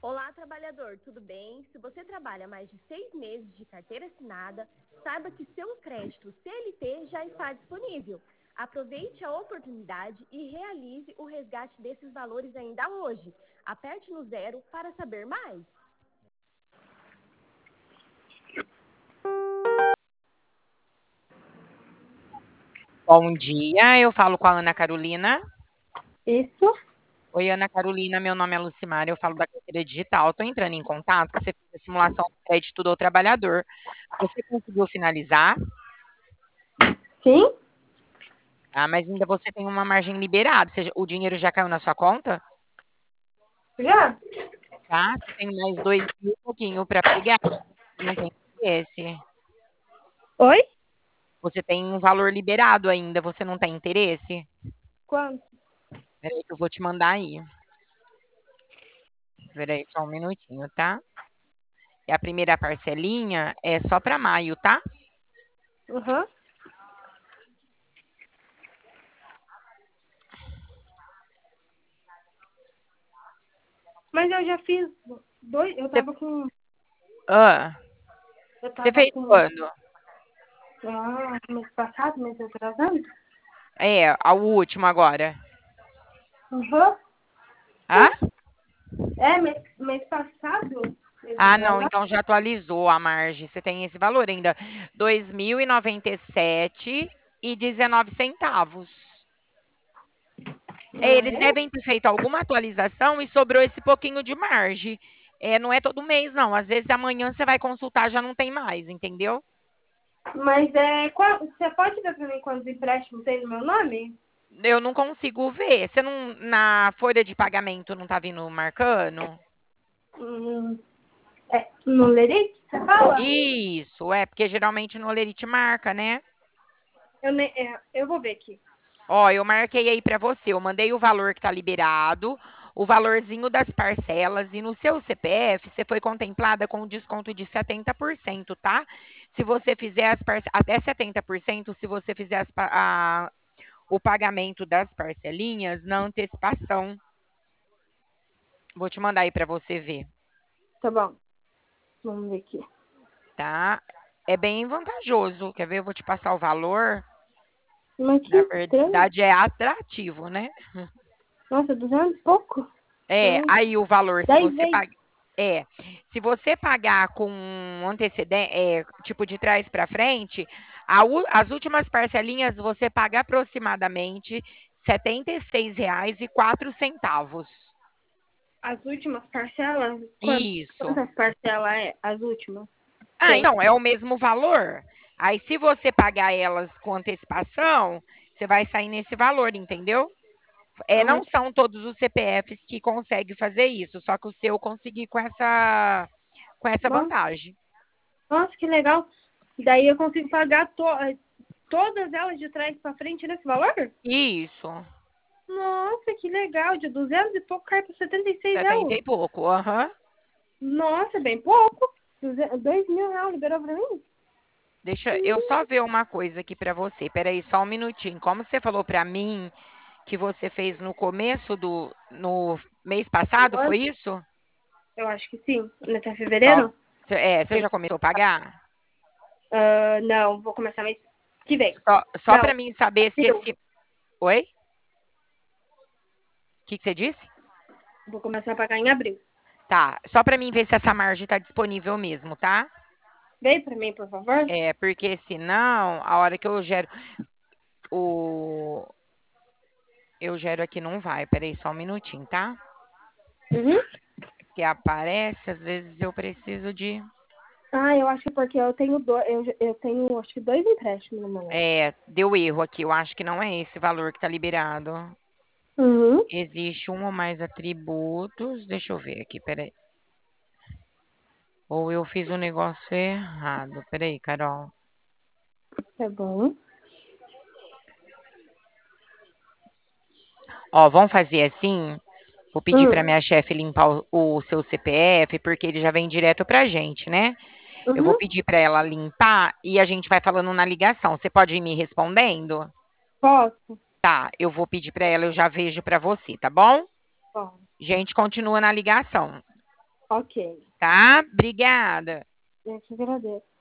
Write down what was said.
Olá, trabalhador, tudo bem? Se você trabalha mais de 6 meses de carteira assinada, saiba que seu crédito CLT já está disponível. Aproveite a oportunidade e realize o resgate desses valores ainda hoje. Aperte no 0 para saber mais. Bom dia, eu falo com a Ana Carolina. Isso? Oi, Ana Carolina, meu nome é Lucimar, eu falo da carteira digital. Estou entrando em contato, que você fez a simulação do crédito do trabalhador. Você conseguiu finalizar? Sim? Ah, mas ainda você tem uma margem liberada, ou seja, o dinheiro já caiu na sua conta? Já? Tá? Você tem mais 2.000 e pouquinho para pegar, não tem interesse. Oi? Você tem um valor liberado ainda, você não tem interesse? Quanto? Peraí que eu vou te mandar aí. Peraí, só um minutinho, tá? E a primeira parcelinha é só para maio, tá? Uhum. Mas eu já fiz dois. Eu Você, tava com. ah, Eu você tava fez com. quando? Mês passado, mês atrasado? É, o último agora. Uhum. Hã? Mês passado? Mês Ah, não, atrasado? então já atualizou a margem. Você tem esse valor ainda, 2.097,19 centavos. É, Ah, eles é? devem ter feito alguma atualização e sobrou esse pouquinho de margem. É, não é todo mês, não. Às vezes amanhã você vai consultar, já não tem mais, entendeu? Mas você pode ver pra mim quantos empréstimos tem no meu nome? Eu não consigo ver. Você não, na folha de pagamento não tá vindo marcando? Hum, no Lerite, você fala? Isso, é, porque geralmente no Olerite marca, né? Eu vou ver aqui. Ó, eu marquei aí para você, eu mandei o valor que tá liberado, o valorzinho das parcelas e no seu CPF você foi contemplada com um desconto de 70%, tá? Se você fizer até 70%, se você fizer o pagamento das parcelinhas na antecipação. Vou te mandar aí para você ver, Tá bom. Vamos ver aqui. tá? É bem vantajoso. Quer ver? Eu vou te passar o valor. Mas que Na estranho. verdade, é atrativo, né? Nossa, 200 e pouco? É, Hum, aí o valor, se 10 você vezes. paga, se você pagar com antecedente, tipo de trás para frente, as últimas parcelinhas você paga aproximadamente R$ 76,04. As últimas parcelas? Isso. Quantas parcelas é? As últimas? Ah, Tem. então, é o mesmo valor. Aí, se você pagar elas com antecipação, você vai sair nesse valor, entendeu? É, Ah, não são todos os CPFs que conseguem fazer isso, só que o seu consegui com essa nossa, vantagem. nossa, que legal. Daí eu consigo pagar todas elas de trás pra frente nesse valor? Isso, Nossa, que legal. De 200 e pouco cai pra 76 70 euros. e pouco. Aham. Nossa, bem pouco. 2.000 reais liberou pra mim? Deixa eu só ver uma coisa aqui para você. Peraí, só um minutinho. Como você falou para mim que você fez no mês passado, foi isso? Eu acho que sim. Até Só, fevereiro? você já começou a pagar? Não, vou começar mês que vem. Só Não, para mim saber se abril. esse. Oi? O que você disse? Vou começar a pagar em abril. Tá, só para mim ver se essa margem tá disponível mesmo, tá? Vem pra mim, por favor. É, porque senão, a hora que o. Eu gero aqui não vai. Peraí, só um minutinho, tá? Uhum. Que aparece, às vezes eu preciso de. Ah, eu acho que porque eu tenho eu tenho acho que 2 empréstimos no meu nome. Deu erro aqui. Eu acho que não é esse valor que tá liberado. Uhum. Existe um ou mais atributos. Deixa eu ver aqui, peraí. Ou eu fiz o negócio errado. Peraí, Carol. Tá bom. Ó, vamos fazer assim. Vou pedir para Hum. minha chefe limpar o seu CPF, porque ele já vem direto pra gente, né? Eu vou Uhum. pedir para ela limpar e a gente vai falando na ligação. Você pode ir me respondendo? Posso? Tá, eu vou pedir para ela, eu já vejo para você, tá bom? Bom. Gente, continua na ligação. Ok. Tá? Obrigada. Eu que agradeço.